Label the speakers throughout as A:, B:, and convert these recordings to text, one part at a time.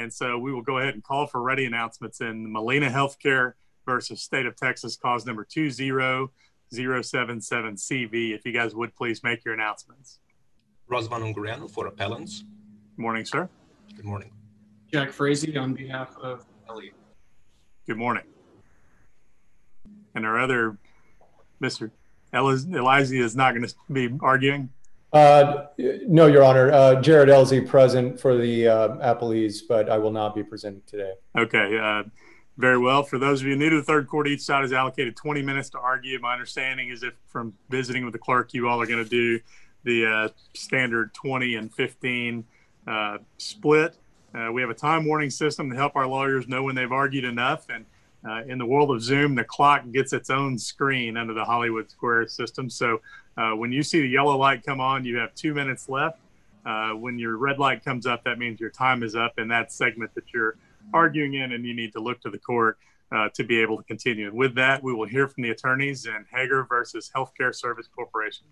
A: And so we will go ahead and call for ready announcements in Molina Healthcare versus State of Texas, cause number 20077CV. If you guys would please make your announcements.
B: Razvan Ungureanu for appellants.
A: Good morning, sir.
B: Good morning.
C: Jack Frazee on behalf of Elliott.
A: Good morning. And our other Mr. Elizzi is not going to be arguing?
D: No, Your Honor. Jared Elzie present for the appellees, but I will not be presenting today.
A: Okay. Very well. For those of you new to the third court, each side is allocated 20 minutes to argue. My understanding is if from visiting with the clerk, you all are going to do the standard 20 and 15 split. We have a time warning system to help our lawyers know when they've argued enough. And in the world of Zoom, the clock gets its own screen under the Hollywood Square system. So when you see the yellow light come on, you have 2 minutes left. When your red light comes up, that means your time is up in that segment that you're arguing in, and you need to look to the court to be able to continue. And with that, we will hear from the attorneys in Hager versus Healthcare Service Corporation.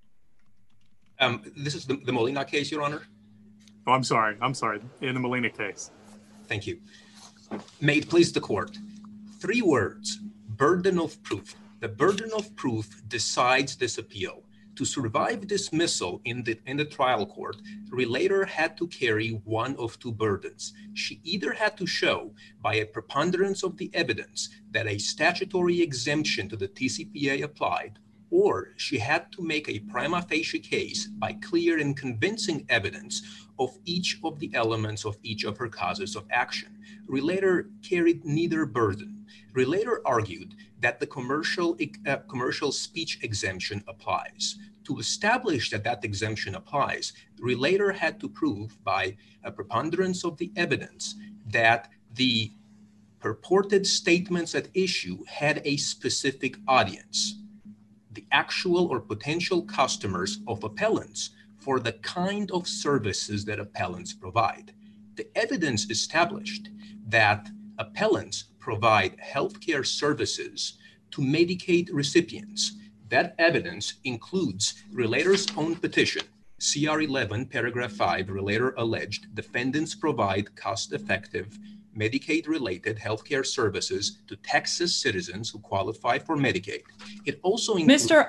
B: This is the Molina case, Your Honor?
A: Oh, I'm sorry. In the Molina case.
B: Thank you. May it please the court. 3 words: burden of proof. The burden of proof decides this appeal. To survive dismissal in the trial court, relator had to carry one of 2 burdens. She either had to show by a preponderance of the evidence that a statutory exemption to the TCPA applied, or she had to make a prima facie case by clear and convincing evidence of each of the elements of each of her causes of action. Relator carried neither burden. Relator argued that the commercial speech exemption applies. To establish that exemption applies, relator had to prove by a preponderance of the evidence that the purported statements at issue had a specific audience, the actual or potential customers of appellants for the kind of services that appellants provide. The evidence established that appellants provide healthcare services to Medicaid recipients. That evidence includes relator's own petition, CR 11, paragraph 5, relator alleged defendants provide cost-effective Medicaid-related healthcare services to Texas citizens who qualify for Medicaid. It also includes—
E: Mr.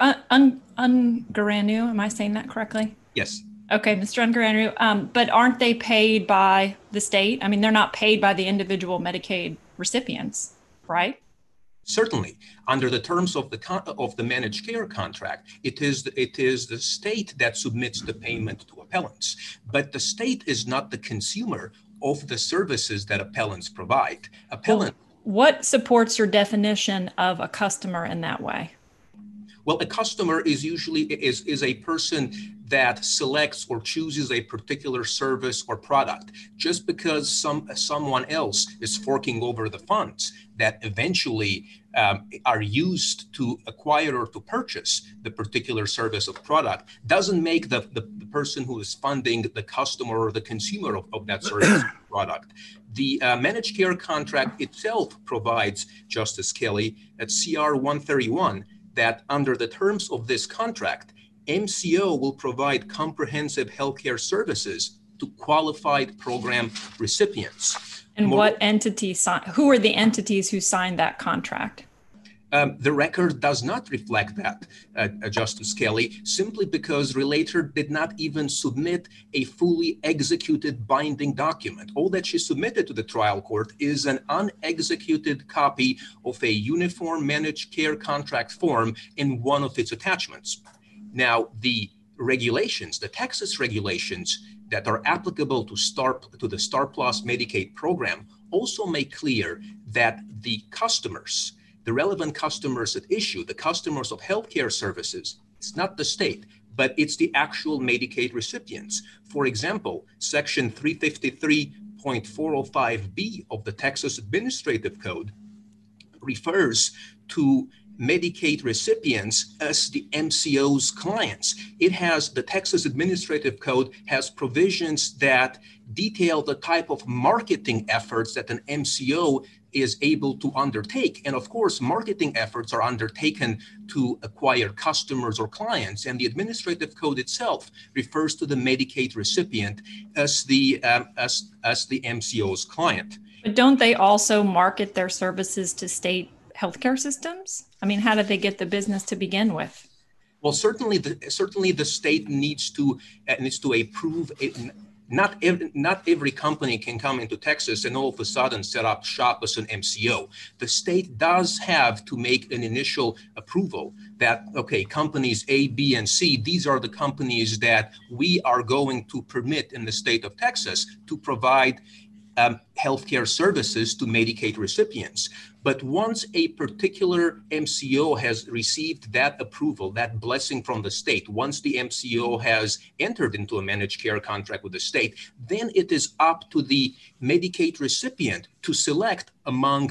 E: Ungureanu, am I saying that correctly?
B: Yes.
E: Okay, Mr. Ungureanu, but aren't they paid by the state? I mean, they're not paid by the individual Medicaid recipients, right?
B: Certainly, under the terms of the managed care contract, it is the state that submits the payment to appellants, but the state is not the consumer of the services that appellants provide.
E: What supports your definition of a customer in that way?
B: Well, a customer is usually is a person that selects or chooses a particular service or product. Just because someone else is forking over the funds that eventually are used to acquire or to purchase the particular service or product doesn't make the person who is funding the customer or the consumer of that service or product. The managed care contract itself provides, Justice Kelly, at CR 131, that under the terms of this contract, MCO will provide comprehensive healthcare services to qualified program recipients.
E: And what entity who are the entities who signed that contract?
B: The record does not reflect that, Justice Kelly, simply because relator did not even submit a fully executed binding document. All that she submitted to the trial court is an unexecuted copy of a uniform managed care contract form in one of its attachments. Now, the regulations, the Texas regulations that are applicable to the Star Plus Medicaid program also make clear that the customers, the relevant customers at issue, the customers of healthcare services, it's not the state, but it's the actual Medicaid recipients. For example, Section 353.405B of the Texas Administrative Code refers to Medicaid recipients as the MCO's clients. The Texas Administrative Code has provisions that detail the type of marketing efforts that an MCO is able to undertake. And of course, marketing efforts are undertaken to acquire customers or clients. And the Administrative Code itself refers to the Medicaid recipient as the MCO's client.
E: But don't they also market their services to state healthcare systems? I mean, how did they get the business to begin with?
B: Well, certainly the state needs to approve it. Not every company can come into Texas and all of a sudden set up shop as an MCO. The state does have to make an initial approval that, okay, companies A, B, and C, these are the companies that we are going to permit in the state of Texas to provide healthcare services to Medicaid recipients. But once a particular MCO has received that approval, that blessing from the state, once the MCO has entered into a managed care contract with the state, then it is up to the Medicaid recipient to select among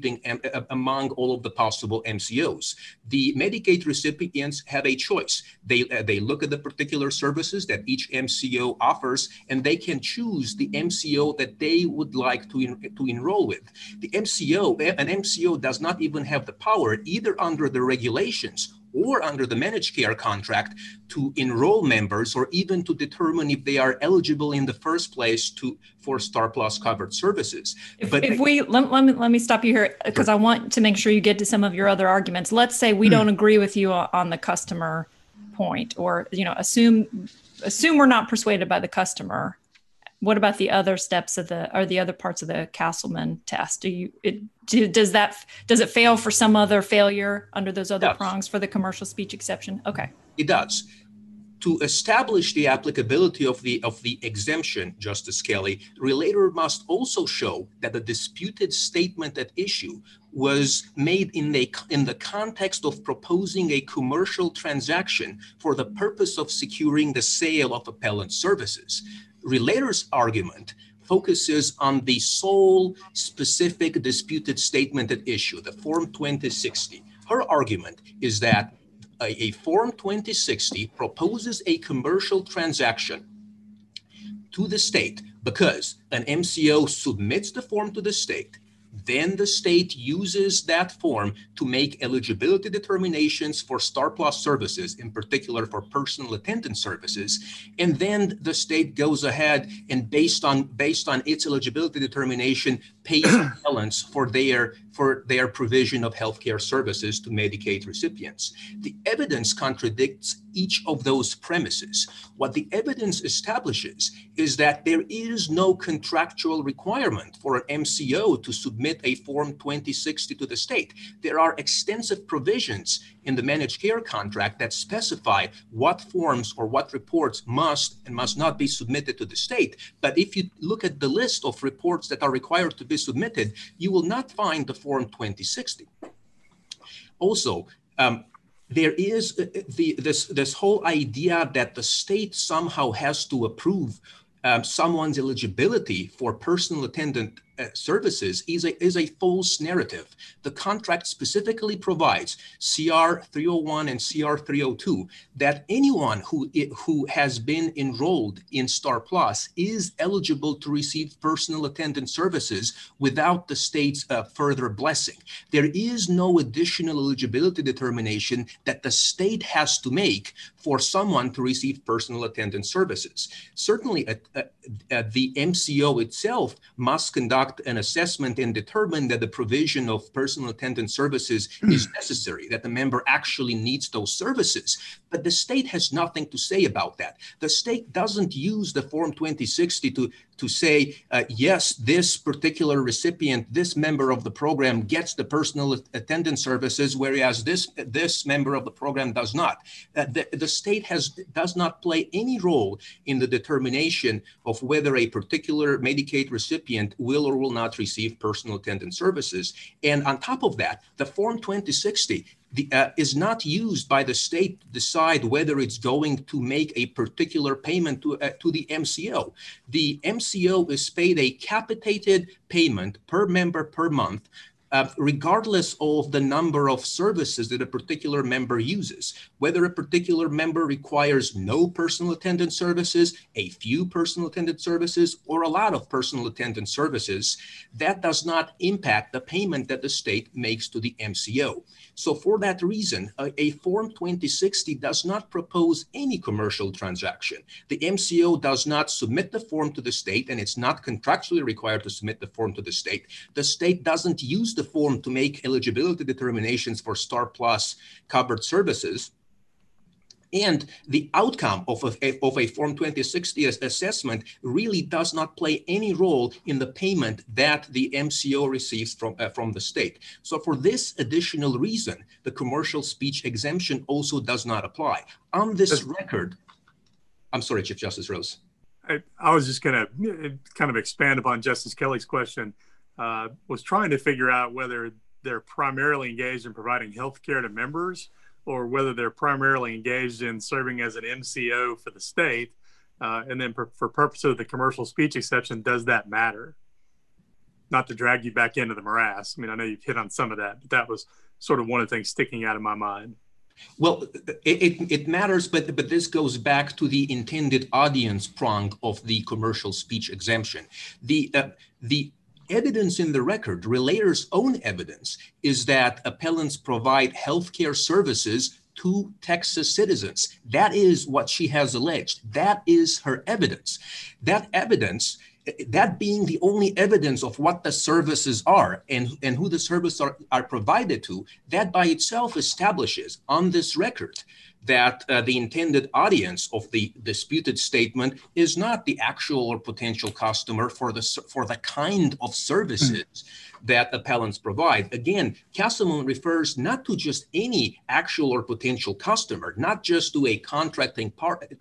B: all of the possible MCOs. The Medicaid recipients have a choice. They look at the particular services that each MCO offers, and they can choose the MCO that they would like to enroll with. An MCO does not even have the power, either under the regulations or under the managed care contract, to enroll members or even to determine if they are eligible in the first place for Star Plus covered services.
E: Let me stop you here, because I want to make sure you get to some of your other arguments. Let's say we don't agree with you on the customer point, or assume we're not persuaded by the customer. What about the other steps of the other parts of the Castleman test? Does it fail for some other failure under those other prongs for the commercial speech exception? Okay.
B: It does. To establish the applicability of the exemption, Justice Kelly, relator must also show that the disputed statement at issue was made in the context of proposing a commercial transaction for the purpose of securing the sale of appellant services. Relator's argument focuses on the sole specific disputed statement at issue, the Form 2060. Her argument is that a Form 2060 proposes a commercial transaction to the state because an MCO submits the form to the state. Then the state uses that form to make eligibility determinations for Star Plus services, in particular for personal attendant services. And then the state goes ahead and based on its eligibility determination, pays appellants for their provision of healthcare services to Medicaid recipients. The evidence contradicts each of those premises. What the evidence establishes is that there is no contractual requirement for an MCO to submit a Form 2060 to the state. There are extensive provisions in the managed care contract that specify what forms or what reports must and must not be submitted to the state. But if you look at the list of reports that are required to be submitted, you will not find the Form 2060. Also, there is this whole idea that the state somehow has to approve someone's eligibility for personal attendant services is a false narrative. The contract specifically provides, CR 301 and CR 302, that anyone who has been enrolled in Star Plus is eligible to receive personal attendant services without the state's further blessing. There is no additional eligibility determination that the state has to make for someone to receive personal attendant services. Certainly, the MCO itself must conduct an assessment and determine that the provision of personal attendant services is necessary, that the member actually needs those services. But the state has nothing to say about that. The state doesn't use the Form 2060 to say, yes, this particular recipient, this member of the program gets the personal attendant services, whereas this member of the program does not. The state does not play any role in the determination of whether a particular Medicaid recipient will or will not receive personal attendant services. And on top of that, the Form 2060 is not used by the state to decide whether it's going to make a particular payment to the MCO. The MCO is paid a capitated payment per member per month regardless of the number of services that a particular member uses. Whether a particular member requires no personal attendant services, a few personal attendant services, or a lot of personal attendant services, that does not impact the payment that the state makes to the MCO. So for that reason, a Form 2060 does not propose any commercial transaction. The MCO does not submit the form to the state, and it's not contractually required to submit the form to the state. The state doesn't use the form to make eligibility determinations for Star Plus covered services. And the outcome of a Form 2060 assessment really does not play any role in the payment that the MCO receives from the state. So for this additional reason, the commercial speech exemption also does not apply. On this record, I'm sorry, Chief Justice Rose.
A: I was just going to kind of expand upon Justice Kelly's question. Was trying to figure out whether they're primarily engaged in providing health care to members, or whether they're primarily engaged in serving as an MCO for the state. And then for purposes of the commercial speech exception, does that matter? Not to drag you back into the morass. I mean, I know you've hit on some of that, but that was sort of one of the things sticking out of my mind.
B: Well, it matters, but this goes back to the intended audience prong of the commercial speech exemption. The evidence in the record, Relator's own evidence, is that appellants provide healthcare services to Texas citizens. That is what she has alleged. That is her evidence. That evidence, that being the only evidence of what the services are and who the services are provided to, that by itself establishes on this record that the intended audience of the disputed statement is not the actual or potential customer for the kind of services that appellants provide. Again, Castleman refers not to just any actual or potential customer, not just to a contractual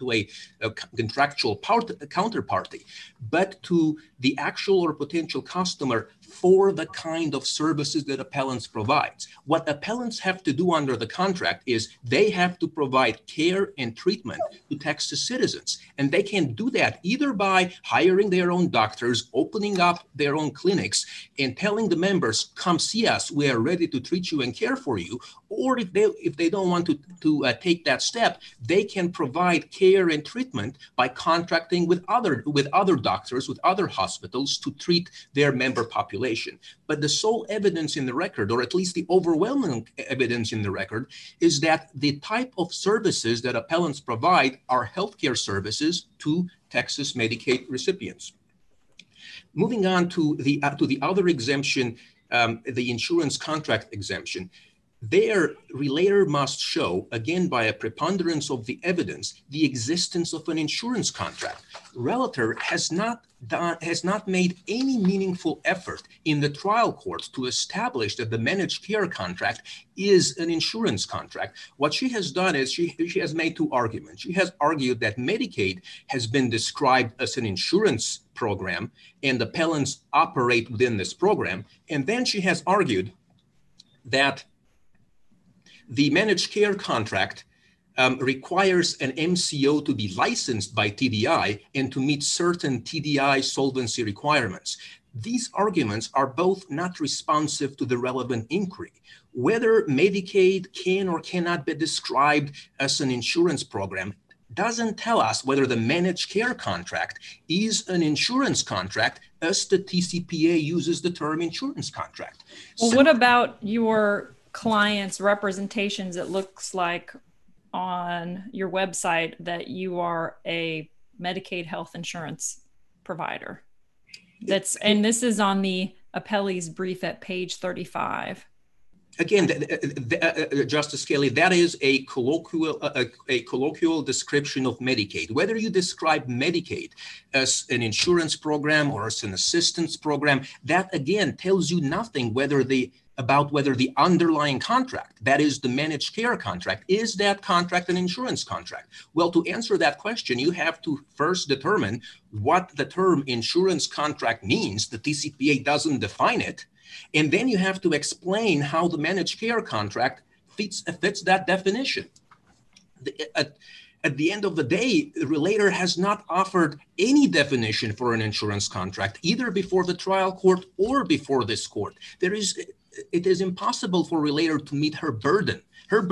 B: counterparty, but to the actual or potential customer for the kind of services that appellants provides. What appellants have to do under the contract is they have to provide care and treatment to Texas citizens. And they can do that either by hiring their own doctors, opening up their own clinics, and telling the members, come see us, we are ready to treat you and care for you. Or if they don't want to take that step, they can provide care and treatment by contracting with other doctors, with other hospitals to treat their member population. But the sole evidence in the record, or at least the overwhelming evidence in the record, is that the type of services that appellants provide are healthcare services to Texas Medicaid recipients. Moving on to the other exemption, the insurance contract exemption. There, Relator must show, again by a preponderance of the evidence, the existence of an insurance contract. Relator has not made any meaningful effort in the trial court to establish that the managed care contract is an insurance contract. What she has done is she has made two arguments. She has argued that Medicaid has been described as an insurance program and appellants operate within this program. And then she has argued that the managed care contract requires an MCO to be licensed by TDI and to meet certain TDI solvency requirements. These arguments are both not responsive to the relevant inquiry. Whether Medicaid can or cannot be described as an insurance program doesn't tell us whether the managed care contract is an insurance contract, as the TCPA uses the term insurance contract.
E: Well, what about your clients' representations? It looks like on your website that you are a Medicaid health insurance provider. And this is on the appellee's brief at page 35.
B: Again, Justice Kelly, that is a colloquial description of Medicaid. Whether you describe Medicaid as an insurance program or as an assistance program, that again tells you nothing about whether the underlying contract, that is the managed care contract, is that contract an insurance contract? Well, to answer that question, you have to first determine what the term insurance contract means. The TCPA doesn't define it. And then you have to explain how the managed care contract fits that definition. At the end of the day, the relator has not offered any definition for an insurance contract, either before the trial court or before this court. There is it is impossible for relator to meet her burden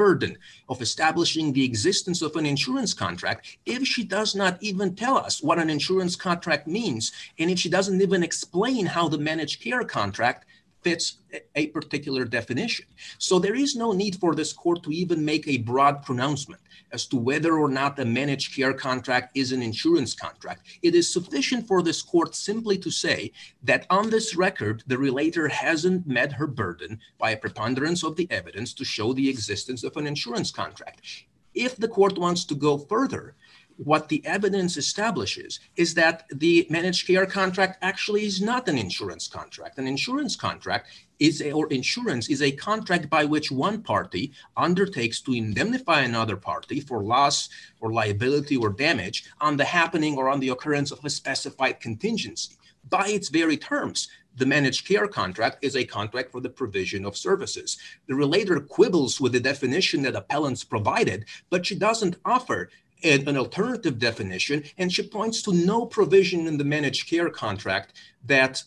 B: of establishing the existence of an insurance contract if she does not even tell us what an insurance contract means, and if she doesn't even explain how the managed care contract fits a particular definition. So there is no need for this court to even make a broad pronouncement as to whether or not a managed care contract is an insurance contract. It is sufficient for this court simply to say that on this record, the relator hasn't met her burden by a preponderance of the evidence to show the existence of an insurance contract. If the court wants to go further, what the evidence establishes is that the managed care contract actually is not an insurance contract. An insurance contract insurance is a contract by which one party undertakes to indemnify another party for loss or liability or damage on the happening or on the occurrence of a specified contingency. By its very terms, the managed care contract is a contract for the provision of services. The relator quibbles with the definition that appellants provided, but she doesn't offer an alternative definition, and she points to no provision in the managed care contract that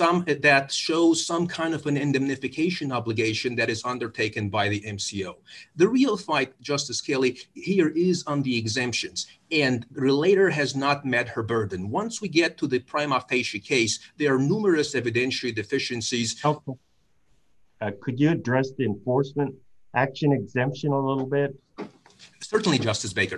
B: shows some kind of an indemnification obligation that is undertaken by the MCO. The real fight, Justice Kelly, here is on the exemptions, and the relator has not met her burden. Once we get to the prima facie case, there are numerous evidentiary deficiencies.
F: Helpful. Could you address the enforcement action exemption a little bit?
B: Certainly, Justice Baker.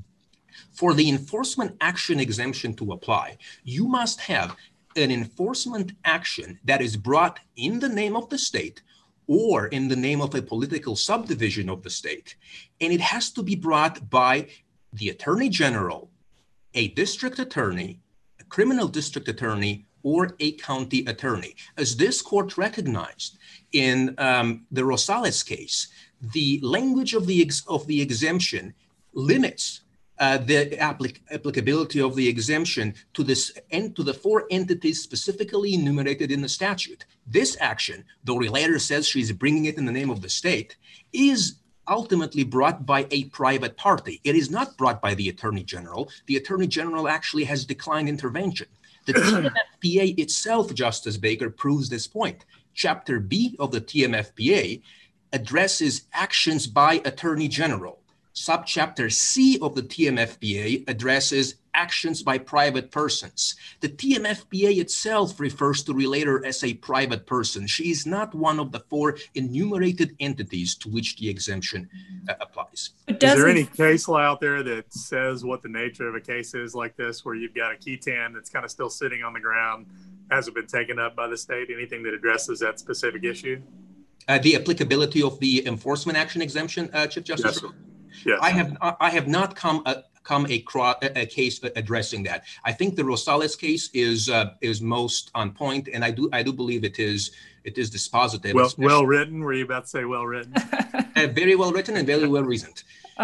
B: For the enforcement action exemption to apply, you must have an enforcement action that is brought in the name of the state or in the name of a political subdivision of the state. And it has to be brought by the Attorney General, a district attorney, a criminal district attorney, or a county attorney. As this court recognized in the Rosales case, the language of the exemption limits the applicability of the exemption to the four entities specifically enumerated in the statute. This action, though relator says she's bringing it in the name of the state, is ultimately brought by a private party. It is not brought by the Attorney General. The Attorney General actually has declined intervention. The TMFPA itself, Justice Baker, proves this point. Chapter B of the TMFPA addresses actions by Attorney General. Subchapter C of the TMFPA addresses actions by private persons. The TMFPA itself refers to relator as a private person. She is not one of the four enumerated entities to which the exemption applies.
A: Is there any case law out there that says what the nature of a case is like this, where you've got a ketan that's kind of still sitting on the ground, hasn't been taken up by the state? Anything that addresses that specific issue?
B: The applicability of the enforcement action exemption, Chief Justice?
A: Yes. Yes.
B: I have not come across a case addressing that. I think the Rosales case is most on point, and I do believe it is dispositive.
A: Well written. Were you about to say well written?
B: Very well written and very well reasoned.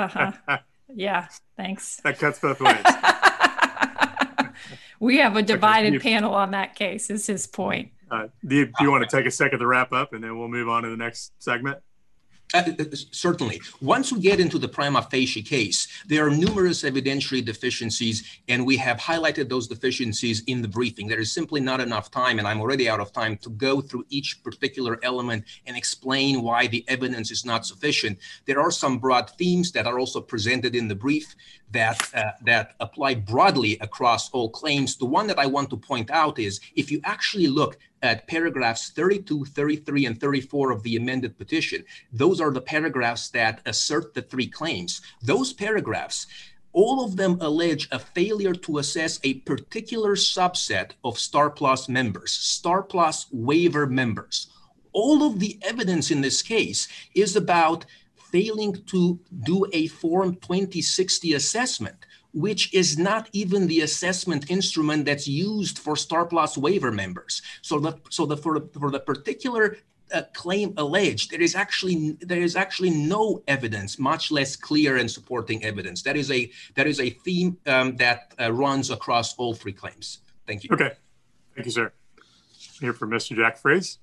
E: Yeah. Thanks.
A: That cuts both ways.
E: We have a divided panel on that case. Is his point?
A: Do you want to take a second to wrap up, and then we'll move on to the next segment?
B: Certainly. Once we get into the prima facie case, there are numerous evidentiary deficiencies, and we have highlighted those deficiencies in the briefing. There is simply not enough time, and I'm already out of time, to go through each particular element and explain why the evidence is not sufficient. There are some broad themes that are also presented in the brief that apply broadly across all claims. The one that I want to point out is, if you actually look at paragraphs 32, 33, and 34 of the amended petition, those are the paragraphs that assert the three claims. Those paragraphs, all of them allege a failure to assess a particular subset of STAR Plus members, STAR Plus waiver members. All of the evidence in this case is about failing to do a Form 2060 assessment, which is not even the assessment instrument that's used for STAR Plus waiver members. So for the particular claim alleged, there is actually no evidence, much less clear and supporting evidence. That is a theme that runs across all three claims. Thank you.
A: Okay, thank you, sir. Here for Mr. Jack Freese.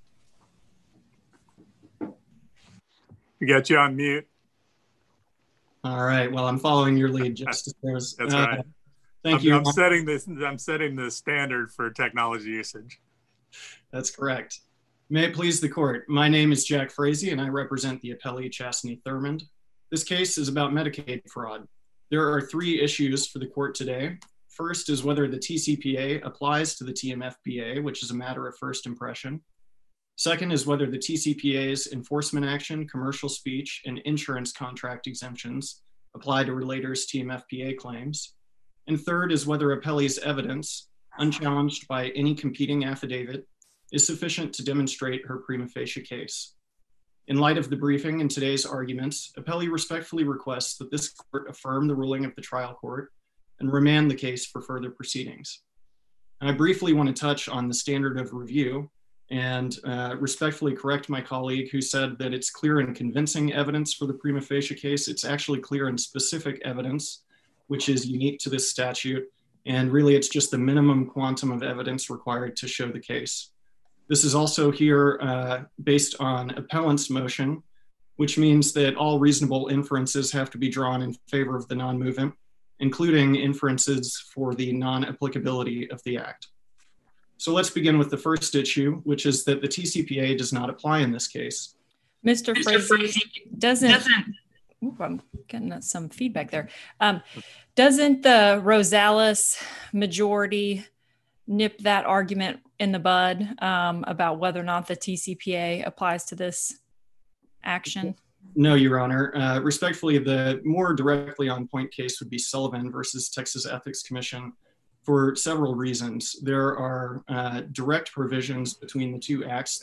A: We got you on mute.
C: All right. Well, I'm following your lead, Justice.
A: That's right.
C: Thank you.
A: I'm setting the standard for technology usage.
C: That's correct. May it please the court. My name is Jack Frazee and I represent the appellee Chastity Thurmond. This case is about Medicaid fraud. There are three issues for the court today. First is whether the TCPA applies to the TMFPA, which is a matter of first impression. Second is whether the TCPA's enforcement action, commercial speech, and insurance contract exemptions apply to relators' TMFPA claims. And third is whether appellee's evidence, unchallenged by any competing affidavit, is sufficient to demonstrate her prima facie case. In light of the briefing and today's arguments, appellee respectfully requests that this court affirm the ruling of the trial court and remand the case for further proceedings. And I briefly want to touch on the standard of review and respectfully correct my colleague who said that it's clear and convincing evidence for the prima facie case. It's actually clear and specific evidence, which is unique to this statute. And really, it's just the minimum quantum of evidence required to show the case. This is also here based on appellant's motion, which means that all reasonable inferences have to be drawn in favor of the non-movement, including inferences for the non-applicability of the act. So let's begin with the first issue, which is that the TCPA does not apply in this case.
E: Mr. Frazee, doesn't ooh, I'm getting some feedback there. Doesn't the Rosales majority nip that argument in the bud about whether or not the TCPA applies to this action?
C: No, Your Honor. Respectfully, the more directly on point case would be Sullivan versus Texas Ethics Commission for several reasons. There are direct provisions between the two acts,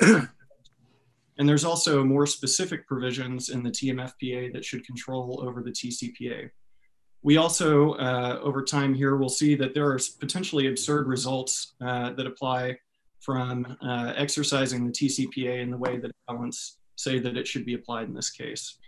C: and there's also more specific provisions in the TMFPA that should control over the TCPA. We also, over time here, will see that there are potentially absurd results that apply from exercising the TCPA in the way that appellants say that it should be applied in this case.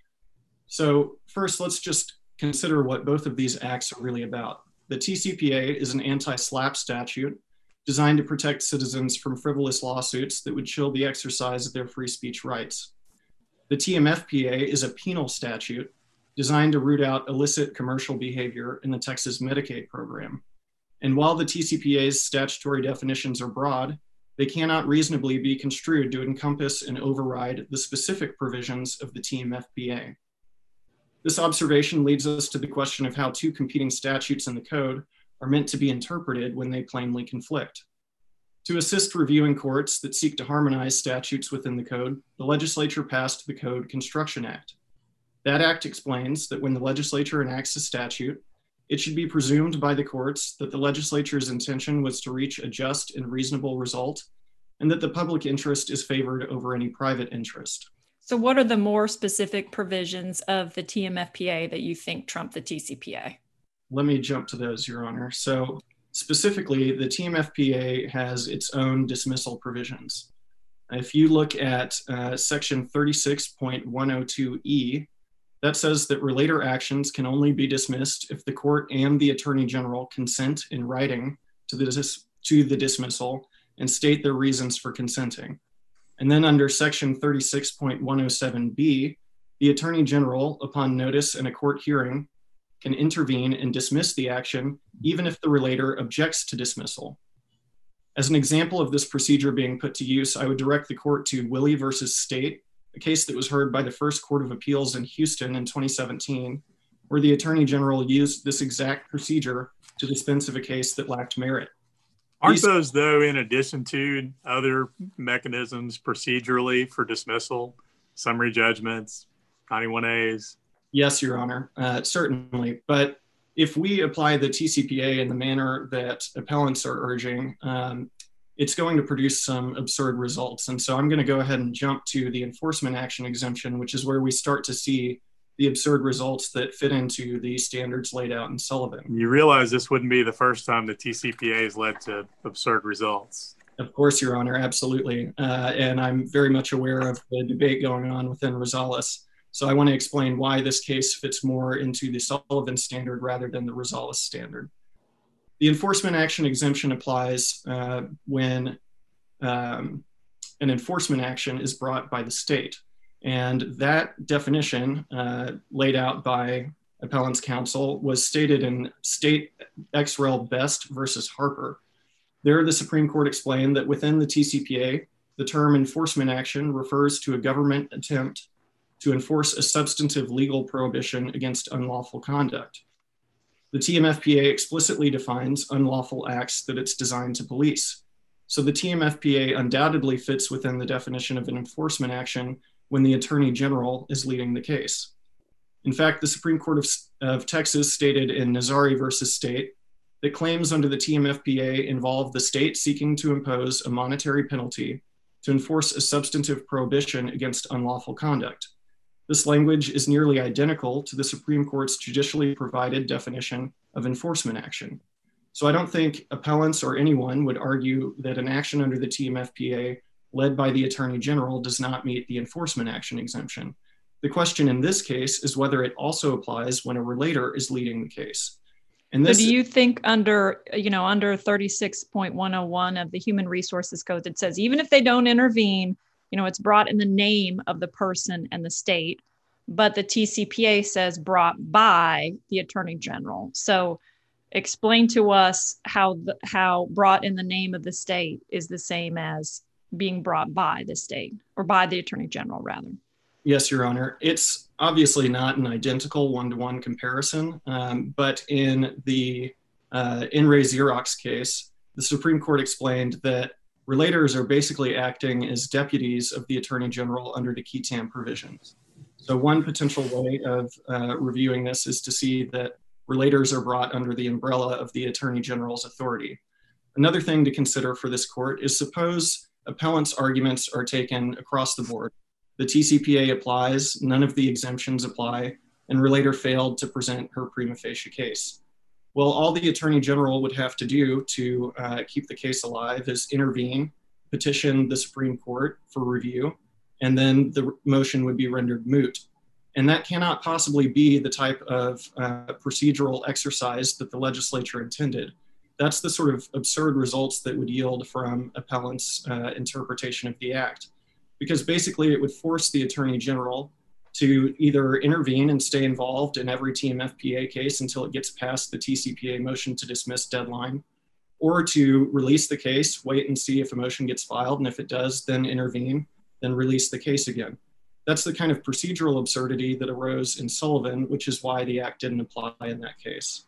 C: So first, let's just consider what both of these acts are really about. The TCPA is an anti-SLAPP statute designed to protect citizens from frivolous lawsuits that would chill the exercise of their free speech rights. The TMFPA is a penal statute designed to root out illicit commercial behavior in the Texas Medicaid program. And while the TCPA's statutory definitions are broad, they cannot reasonably be construed to encompass and override the specific provisions of the TMFPA. This observation leads us to the question of how two competing statutes in the code are meant to be interpreted when they plainly conflict. To assist reviewing courts that seek to harmonize statutes within the code, the legislature passed the Code Construction Act. That act explains that when the legislature enacts a statute, it should be presumed by the courts that the legislature's intention was to reach a just and reasonable result, and that the public interest is favored over any private interest.
E: So what are the more specific provisions of the TMFPA that you think trump the TCPA?
C: Let me jump to those, Your Honor. So specifically, the TMFPA has its own dismissal provisions. If you look at section 36.102E, that says that relator actions can only be dismissed if the court and the Attorney General consent in writing to the dismissal and state their reasons for consenting. And then under section 36.107B, the Attorney General, upon notice in a court hearing, can intervene and dismiss the action, even if the relator objects to dismissal. As an example of this procedure being put to use, I would direct the court to Willie versus State, a case that was heard by the First Court of Appeals in Houston in 2017, where the Attorney General used this exact procedure to dispense of a case that lacked merit.
A: Aren't those, though, in addition to other mechanisms procedurally for dismissal, summary judgments, 91As?
C: Yes, Your Honor, certainly. But if we apply the TCPA in the manner that appellants are urging, it's going to produce some absurd results. And so I'm going to go ahead and jump to the enforcement action exemption, which is where we start to see the absurd results that fit into the standards laid out in Sullivan.
A: You realize this wouldn't be the first time the TCPA has led to absurd results.
C: Of course, Your Honor, absolutely. And I'm very much aware of the debate going on within Rosales. So I want to explain why this case fits more into the Sullivan standard rather than the Rosales standard. The enforcement action exemption applies when an enforcement action is brought by the state. And that definition laid out by appellant's counsel was stated in State XREL Best versus Harper. There, the Supreme Court explained that within the TCPA, the term enforcement action refers to a government attempt to enforce a substantive legal prohibition against unlawful conduct. The TMFPA explicitly defines unlawful acts that it's designed to police. So the TMFPA undoubtedly fits within the definition of an enforcement action when the Attorney General is leading the case. In fact, the Supreme Court of Texas stated in Nazari versus State that claims under the TMFPA involve the state seeking to impose a monetary penalty to enforce a substantive prohibition against unlawful conduct. This language is nearly identical to the Supreme Court's judicially provided definition of enforcement action. So I don't think appellants or anyone would argue that an action under the TMFPA led by the Attorney General does not meet the enforcement action exemption. The question in this case is whether it also applies when a relator is leading the case. And this,
E: so do you think under 36.101 of the Human Resources Code that says even if they don't intervene, it's brought in the name of the person and the state, but the TCPA says brought by the Attorney General. So explain to us how brought in the name of the state is the same as being brought by the state, or by the Attorney General rather.
C: Yes, Your Honor. It's obviously not an identical one-to-one comparison, but in the In re Xerox case, the Supreme Court explained that relators are basically acting as deputies of the Attorney General under the qui tam provisions. So one potential way of reviewing this is to see that relators are brought under the umbrella of the Attorney General's authority. Another thing to consider for this court is suppose appellants' arguments are taken across the board. The TCPA applies, none of the exemptions apply, and relator failed to present her prima facie case. Well, all the Attorney General would have to do to keep the case alive is intervene, petition the Supreme Court for review, and then the motion would be rendered moot. And that cannot possibly be the type of procedural exercise that the legislature intended. That's the sort of absurd results that would yield from appellants' interpretation of the act, because basically it would force the Attorney General to either intervene and stay involved in every TMFPA case until it gets past the TCPA motion to dismiss deadline, or to release the case, wait and see if a motion gets filed, and if it does, then intervene, then release the case again. That's the kind of procedural absurdity that arose in Sullivan, which is why the act didn't apply in that case.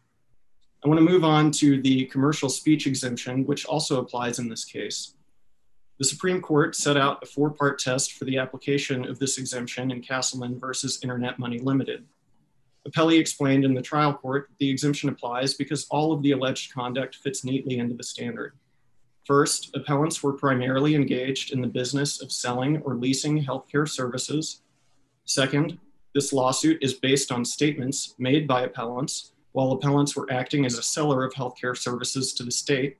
C: I want to move on to the commercial speech exemption, which also applies in this case. The Supreme Court set out a four-part test for the application of this exemption in Castleman versus Internet Money Limited. Appellee explained in the trial court the exemption applies because all of the alleged conduct fits neatly into the standard. First, appellants were primarily engaged in the business of selling or leasing healthcare services. Second, this lawsuit is based on statements made by appellants while appellants were acting as a seller of healthcare services to the state.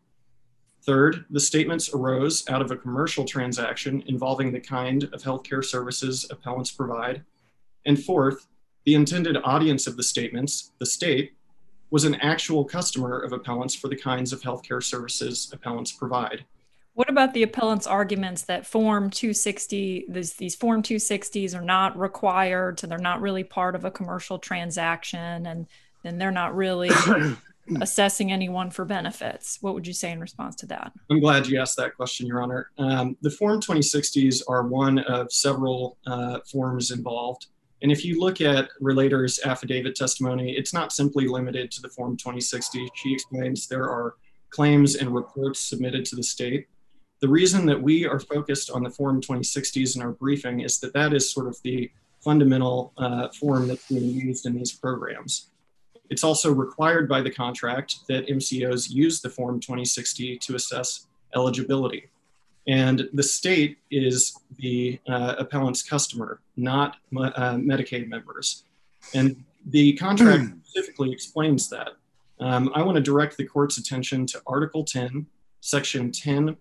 C: Third, the statements arose out of a commercial transaction involving the kind of healthcare services appellants provide. And fourth, the intended audience of the statements, the state, was an actual customer of appellants for the kinds of healthcare services appellants provide.
E: What about the appellant's arguments that Form 260, these Form 260s are not required, so they're not really part of a commercial transaction, and then they're not really assessing anyone for benefits? What would you say in response to that?
C: I'm glad you asked that question, Your Honor. The Form 2060s are one of several forms involved. And if you look at Relator's affidavit testimony, it's not simply limited to the Form 2060. She explains there are claims and reports submitted to the state. The reason that we are focused on the Form 2060s in our briefing is that that is sort of the fundamental form that's being used in these programs. It's also required by the contract that MCOs use the Form 2060 to assess eligibility. And the state is the appellant's customer, not Medicaid members. And the contract specifically explains that. I want to direct the court's attention to Article 10, Section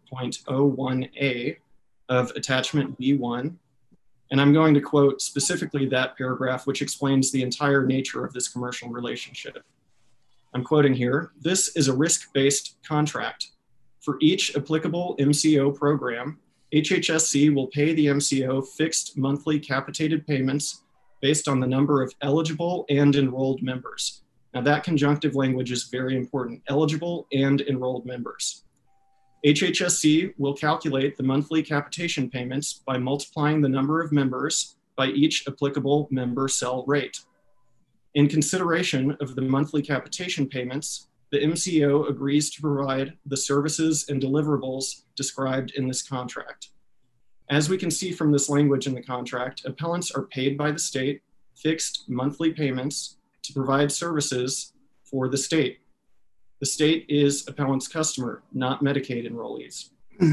C: 10.01A of Attachment B1. And I'm going to quote specifically that paragraph, which explains the entire nature of this commercial relationship. I'm quoting here, "This is a risk-based contract. For each applicable MCO program, HHSC will pay the MCO fixed monthly capitated payments based on the number of eligible and enrolled members." Now that conjunctive language is very important, eligible and enrolled members. HHSC will calculate the monthly capitation payments by multiplying the number of members by each applicable member cell rate. In consideration of the monthly capitation payments, the MCO agrees to provide the services and deliverables described in this contract. As we can see from this language in the contract, appellants are paid by the state fixed monthly payments to provide services for the state. The state is appellant's customer, not Medicaid enrollees.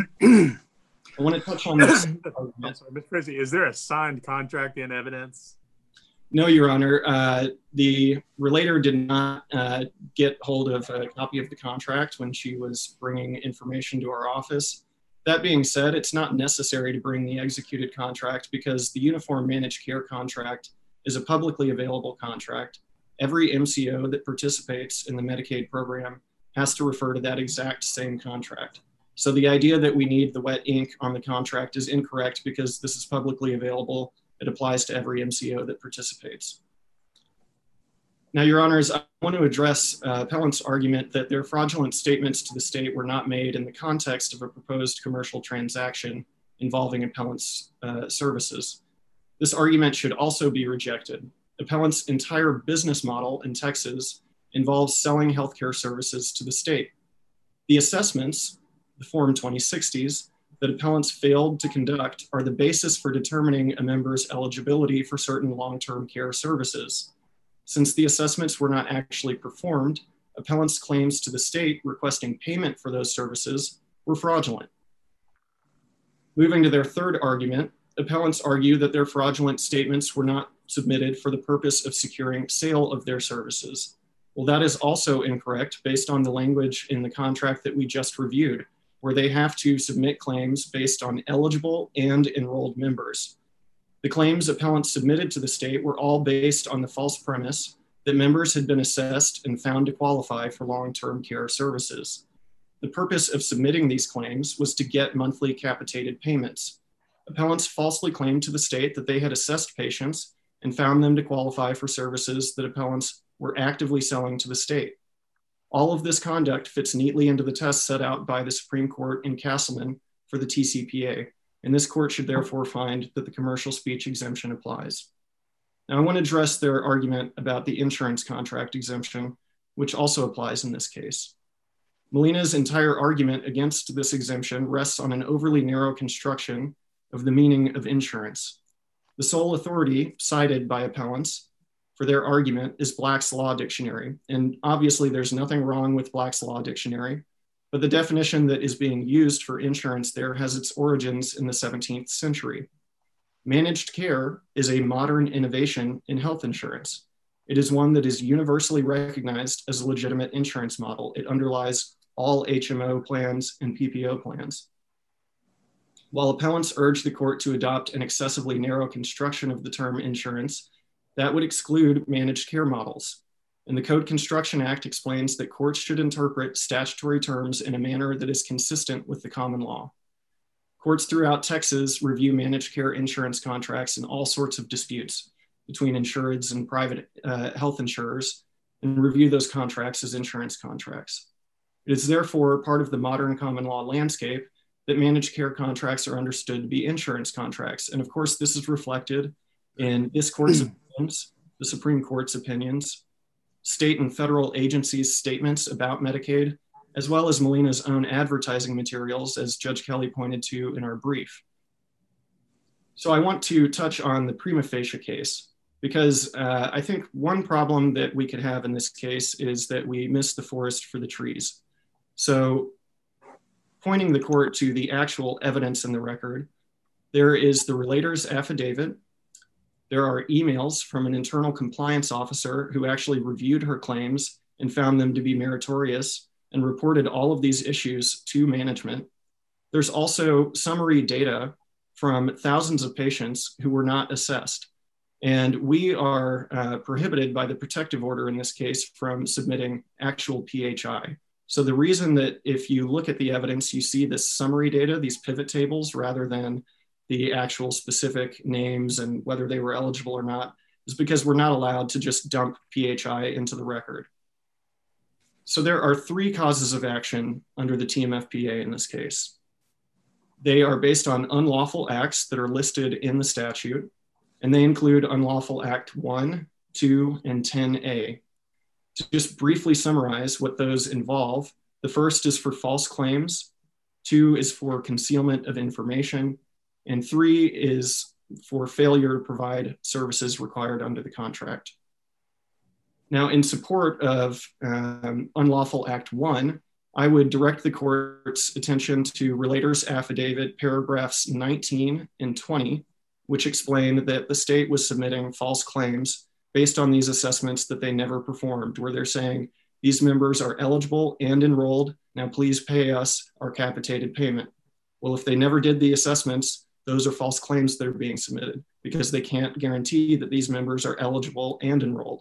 C: I want to touch on this argument.
A: Sorry, Mr. Christie, is there a signed contract in evidence?
C: No, Your Honor. The relator did not get hold of a copy of the contract when she was bringing information to our office. That being said, it's not necessary to bring the executed contract because the Uniform Managed Care contract is a publicly available contract. Every MCO that participates in the Medicaid program has to refer to that exact same contract. So the idea that we need the wet ink on the contract is incorrect because this is publicly available. It applies to every MCO that participates. Now, Your Honors, I want to address appellant's argument that their fraudulent statements to the state were not made in the context of a proposed commercial transaction involving appellant's services. This argument should also be rejected. Appellant's entire business model in Texas involves selling healthcare services to the state. The assessments, the Form 2060s, that appellants failed to conduct are the basis for determining a member's eligibility for certain long-term care services. Since the assessments were not actually performed, appellants' claims to the state requesting payment for those services were fraudulent. Moving to their third argument, appellants argue that their fraudulent statements were not submitted for the purpose of securing sale of their services. Well, that is also incorrect based on the language in the contract that we just reviewed, where they have to submit claims based on eligible and enrolled members. The claims appellants submitted to the state were all based on the false premise that members had been assessed and found to qualify for long-term care services. The purpose of submitting these claims was to get monthly capitated payments. Appellants falsely claimed to the state that they had assessed patients and found them to qualify for services that appellants were actively selling to the state. All of this conduct fits neatly into the test set out by the Supreme Court in Castleman for the TCPA, and this court should therefore find that the commercial speech exemption applies. Now I want to address their argument about the insurance contract exemption, which also applies in this case. Molina's entire argument against this exemption rests on an overly narrow construction of the meaning of insurance. The sole authority cited by appellants for their argument is Black's Law Dictionary. And obviously there's nothing wrong with Black's Law Dictionary, but the definition that is being used for insurance there has its origins in the 17th century. Managed care is a modern innovation in health insurance. It is one that is universally recognized as a legitimate insurance model. It underlies all HMO plans and PPO plans. While appellants urge the court to adopt an excessively narrow construction of the term insurance, that would exclude managed care models. And the Code Construction Act explains that courts should interpret statutory terms in a manner that is consistent with the common law. Courts throughout Texas review managed care insurance contracts in all sorts of disputes between insureds and private health insurers and review those contracts as insurance contracts. It is therefore part of the modern common law landscape that managed care contracts are understood to be insurance contracts. And of course, this is reflected in this court's opinions, the Supreme Court's opinions, state and federal agencies' statements about Medicaid, as well as Molina's own advertising materials, as Judge Kelly pointed to in our brief. So I want to touch on the prima facie case, because I think one problem that we could have in this case is that we miss the forest for the trees. So pointing the court to the actual evidence in the record, there is the relator's affidavit. There are emails from an internal compliance officer who actually reviewed her claims and found them to be meritorious and reported all of these issues to management. There's also summary data from thousands of patients who were not assessed. And we are prohibited by the protective order in this case from submitting actual PHI. So the reason that if you look at the evidence, you see this summary data, these pivot tables, rather than the actual specific names and whether they were eligible or not, is because we're not allowed to just dump PHI into the record. So there are 3 causes of action under the TMFPA in this case. They are based on unlawful acts that are listed in the statute, and they include unlawful act 1, 2, and 10A. To just briefly summarize what those involve, the first is for false claims, 2 is for concealment of information, and 3 is for failure to provide services required under the contract. Now, in support of unlawful act 1, I would direct the court's attention to Relator's Affidavit paragraphs 19 and 20, which explain that the state was submitting false claims based on these assessments that they never performed, where they're saying, these members are eligible and enrolled, now please pay us our capitated payment. Well, if they never did the assessments, those are false claims that are being submitted because they can't guarantee that these members are eligible and enrolled.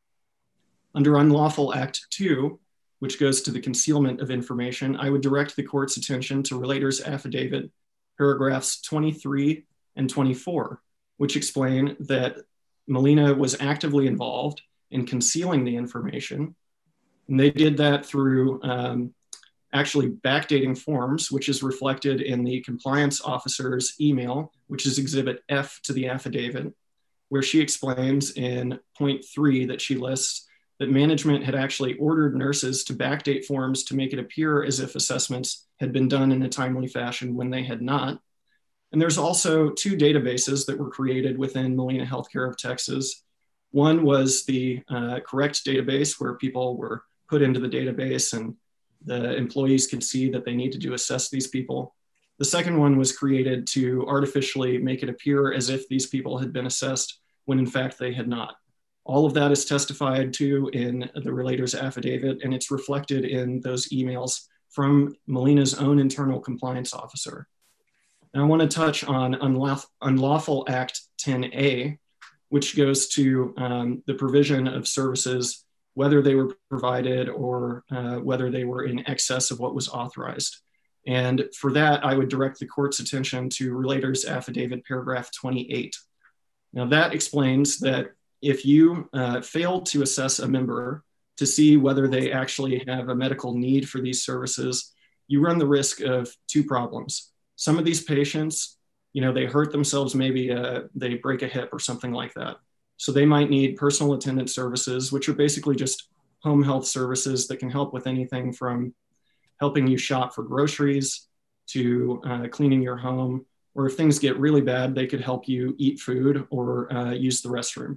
C: Under unlawful act 2, which goes to the concealment of information, I would direct the court's attention to Relator's Affidavit paragraphs 23 and 24, which explain that Molina was actively involved in concealing the information. And they did that through actually backdating forms, which is reflected in the compliance officer's email, which is Exhibit F to the affidavit, where she explains in point 3 that she lists that management had actually ordered nurses to backdate forms to make it appear as if assessments had been done in a timely fashion when they had not. And there's also 2 databases that were created within Molina Healthcare of Texas. One was the correct database where people were put into the database and the employees could see that they need to assess these people. The second one was created to artificially make it appear as if these people had been assessed when in fact they had not. All of that is testified to in the Relator's Affidavit, and it's reflected in those emails from Molina's own internal compliance officer. Now I want to touch on Unlawful Act 10A, which goes to the provision of services, whether they were provided or whether they were in excess of what was authorized. And for that, I would direct the court's attention to Relator's Affidavit paragraph 28. Now that explains that if you fail to assess a member to see whether they actually have a medical need for these services, you run the risk of 2 problems. Some of these patients, they hurt themselves, maybe they break a hip or something like that. So they might need personal attendant services, which are basically just home health services that can help with anything from helping you shop for groceries to cleaning your home, or if things get really bad, they could help you eat food or use the restroom.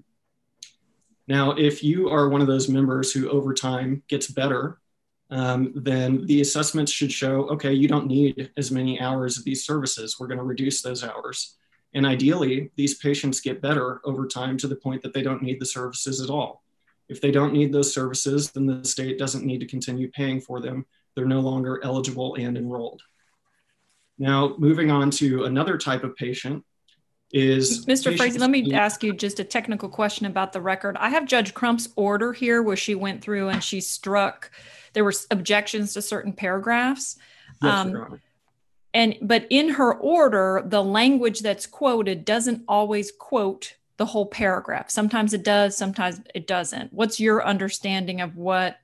C: Now, if you are one of those members who over time gets better, then the assessments should show, okay, you don't need as many hours of these services. We're going to reduce those hours. And ideally, these patients get better over time to the point that they don't need the services at all. If they don't need those services, then the state doesn't need to continue paying for them. They're no longer eligible and enrolled. Now, moving on to another type of patient is—
E: Mr. Frazee, let me ask you just a technical question about the record. I have Judge Crump's order here where she went through and she struck, there were objections to certain paragraphs.
C: Yes, Your Honor.
E: But in her order, the language that's quoted doesn't always quote the whole paragraph. Sometimes it does, sometimes it doesn't. What's your understanding of what,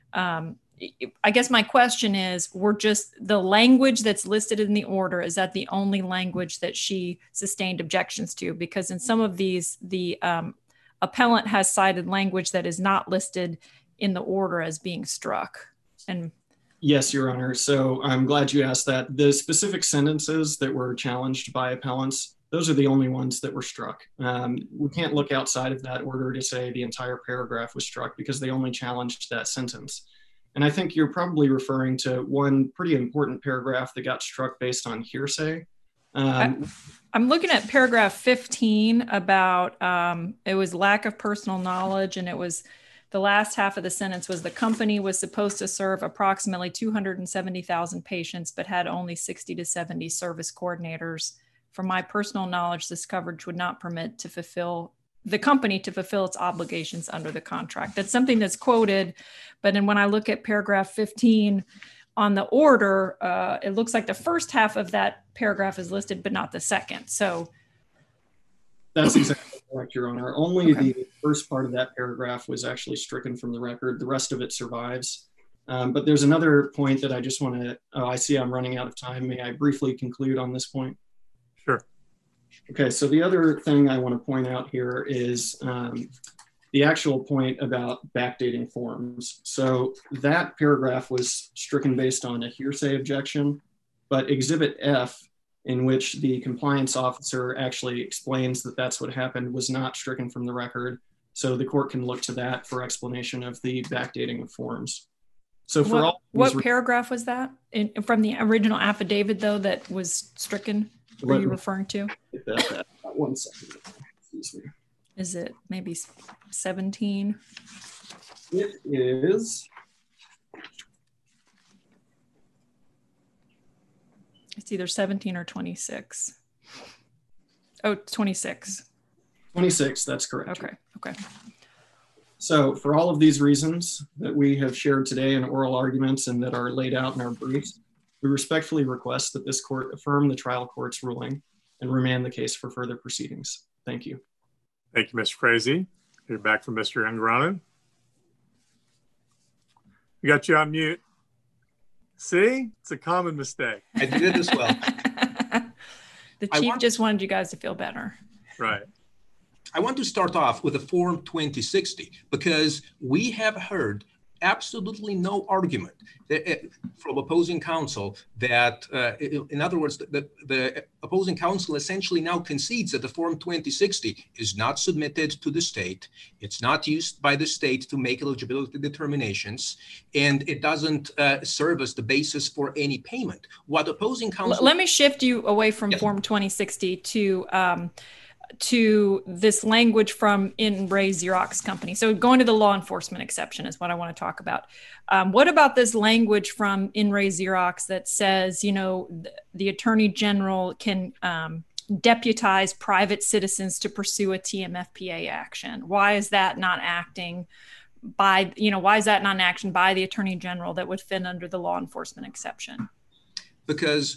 E: I guess my question is, were just the language that's listed in the order, is that the only language that she sustained objections to? Because in some of these, the appellant has cited language that is not listed in the order as being struck. And
C: yes, Your Honor. So I'm glad you asked that. The specific sentences that were challenged by appellants, those are the only ones that were struck. We can't look outside of that order to say the entire paragraph was struck because they only challenged that sentence. And I think you're probably referring to one pretty important paragraph that got struck based on hearsay.
E: I'm looking at paragraph 15 about it was lack of personal knowledge, and it was the last half of the sentence was the company was supposed to serve approximately 270,000 patients, but had only 60 to 70 service coordinators. From my personal knowledge, this coverage would not permit the company to fulfill its obligations under the contract. That's something that's quoted, but then when I look at paragraph 15 on the order, it looks like the first half of that paragraph is listed, but not the second. So
C: that's exactly correct, Your Honor. Only the first part of that paragraph was actually stricken from the record. The rest of it survives. But there's another point that I just want to, I see I'm running out of time. May I briefly conclude on this point?
A: Sure.
C: Okay, so the other thing I want to point out here is the actual point about backdating forms. So that paragraph was stricken based on a hearsay objection, but Exhibit F, in which the compliance officer actually explains that that's what happened, was not stricken from the record. So the court can look to that for explanation of the backdating of forms. So for
E: what paragraph was that from the original affidavit, though, that was stricken? What are you referring to?
C: One second. Excuse me.
E: Is it maybe 17?
C: It is.
E: It's either 17 or 26. Oh, 26.
C: 26, that's correct.
E: Okay.
C: So for all of these reasons that we have shared today in oral arguments and that are laid out in our briefs, we respectfully request that this court affirm the trial court's ruling and remand the case for further proceedings. Thank you.
A: Thank you, Mr. Frazee. You're back from Mr. Angaranen. We got you on mute. See, it's a common mistake.
B: I did it as well.
E: The chief just wanted you guys to feel better.
A: Right.
B: I want to start off with the Form 2060 because we have heard absolutely no argument from opposing counsel that, in other words, the opposing counsel essentially now concedes that the Form 2060 is not submitted to the state. It's not used by the state to make eligibility determinations, and it doesn't serve as the basis for any payment. What opposing counsel—
E: Let me shift you away from Form 2060 to this language from In Re Xerox Company. So going to the law enforcement exception is what I want to talk about. What about this language from In Re Xerox that says, you know, the attorney general can deputize private citizens to pursue a TMFPA action? Why is that not acting by, why is that not an action by the attorney general that would fit under the law enforcement exception?
B: Because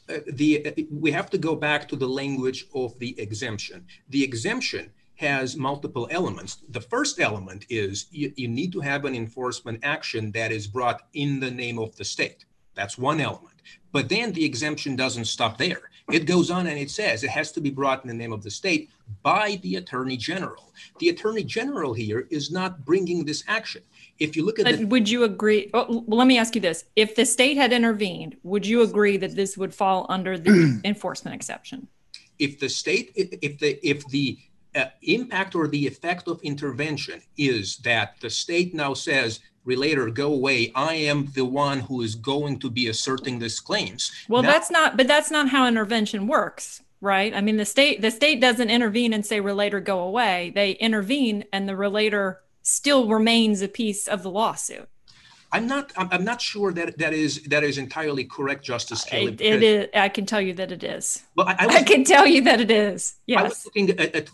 B: we have to go back to the language of the exemption. The exemption has multiple elements. The first element is you need to have an enforcement action that is brought in the name of the state. That's one element. But then the exemption doesn't stop there. It goes on and it says it has to be brought in the name of the state by the attorney general. The attorney general here is not bringing this action. If you look at
E: would you agree? Well, let me ask you this. If the state had intervened, would you agree that this would fall under the enforcement exception?
B: If the state, if the impact or the effect of intervention is that the state now says, relator, go away, I am the one who is going to be asserting these claims.
E: Well, that's not how intervention works, right? I mean, the state doesn't intervene and say, relator, go away. They intervene and the relator still remains a piece of the lawsuit.
B: I'm not sure that is entirely correct, Justice Kelly.
E: It is. I can tell you that it is.
B: Well,
E: I can tell you that it is. Yes.
B: I was looking at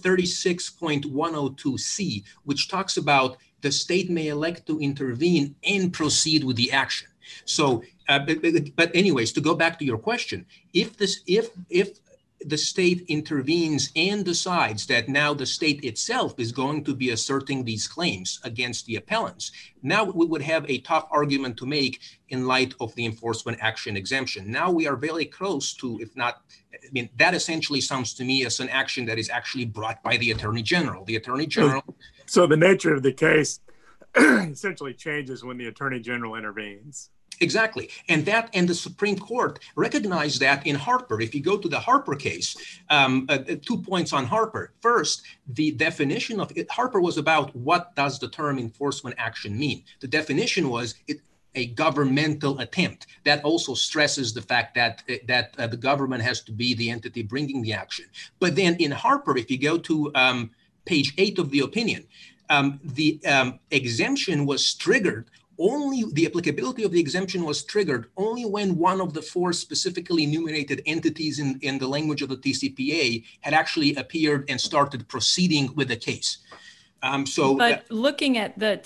B: 36.102C, which talks about the state may elect to intervene and proceed with the action. So, but anyways, to go back to your question, if the state intervenes and decides that now the state itself is going to be asserting these claims against the appellants, now we would have a tough argument to make in light of the enforcement action exemption. Now we are very close to, if not, I mean, that essentially sounds to me as an action that is actually brought by the attorney general. The attorney general.
A: So the nature of the case essentially changes when the attorney general intervenes.
B: Exactly. And the Supreme Court recognized that in Harper. If you go to the Harper case, 2 points on Harper. First, the definition of it, Harper was about what does the term enforcement action mean? The definition was a governmental attempt. That also stresses the fact that the government has to be the entity bringing the action. But then in Harper, if you go to page 8 of the opinion, the exemption was triggered. Only the applicability of the exemption was triggered only when one of the 4 specifically enumerated entities in the language of the TCPA had actually appeared and started proceeding with the case.
E: But looking at the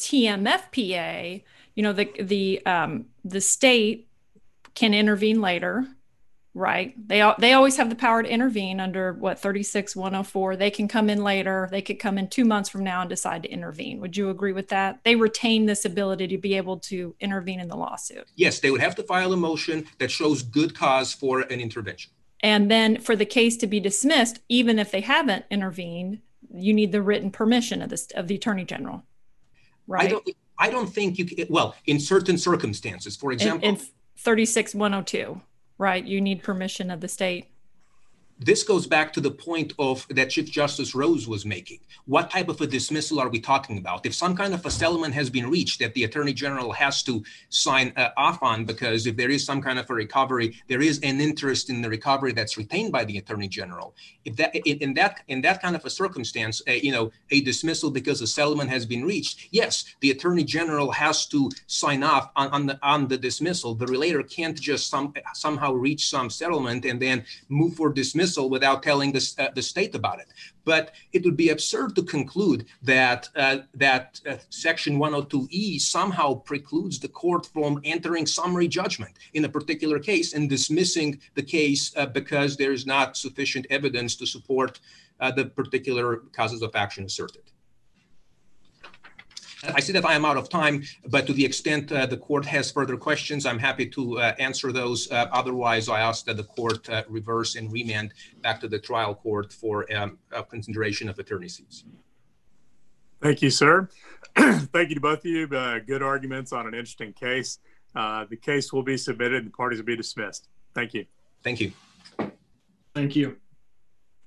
E: TMFPA, the state can intervene later, Right. They always have the power to intervene under what 36-104. They can come in later. They could come in 2 months from now and decide to intervene. Would you agree with that? They retain this ability to be able to intervene in the lawsuit.
B: Yes, they would have to file a motion that shows good cause for an intervention.
E: And then for the case to be dismissed, even if they haven't intervened, you need the written permission of the Attorney General. Right.
B: I don't think you can, well, in certain circumstances, for example,
E: in 36-102. Right, you need permission of the state.
B: This goes back to the point of that Chief Justice Rose was making. What type of a dismissal are we talking about? If some kind of a settlement has been reached that the Attorney General has to sign off on, because if there is some kind of a recovery, there is an interest in the recovery that's retained by the Attorney General. If that in that kind of a circumstance, a dismissal because a settlement has been reached, yes, the Attorney General has to sign off on the dismissal. The relator can't just somehow reach some settlement and then move for dismissal without telling the state about it. But it would be absurd to conclude that Section 102E somehow precludes the court from entering summary judgment in a particular case and dismissing the case because there is not sufficient evidence to support the particular causes of action asserted. I see that I am out of time, but to the extent the court has further questions, I'm happy to answer those. Otherwise, I ask that the court reverse and remand back to the trial court for consideration of attorney's fees.
A: Thank you, sir. Thank you to both of you. Good arguments on an interesting case. The case will be submitted and the parties will be dismissed. Thank you.
B: Thank you.
C: Thank you.